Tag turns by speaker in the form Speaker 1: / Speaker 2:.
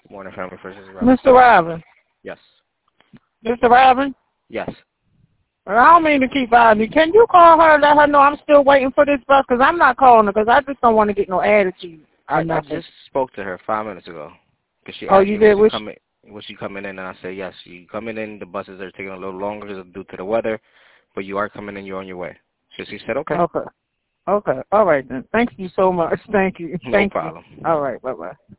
Speaker 1: Morning, family. First is Robin.
Speaker 2: Mr. Robin.
Speaker 1: Yes.
Speaker 2: Mr. Robin?
Speaker 1: Yes.
Speaker 2: I don't mean to keep bothering you. Can you call her and let her know I'm still waiting for this bus? Because I'm not calling her because I just don't want to get no attitude.
Speaker 1: I just spoke to her 5 minutes ago. Cause she
Speaker 2: oh,
Speaker 1: asked
Speaker 2: you
Speaker 1: me
Speaker 2: did?
Speaker 1: was she coming in, and I said yes. You coming in. The buses are taking a little longer due to the weather, but you are coming in. You're on your way. So she said okay.
Speaker 2: Okay. Okay. All right then. Thank you so much. Thank you.
Speaker 1: No problem.
Speaker 2: All right. Bye-bye.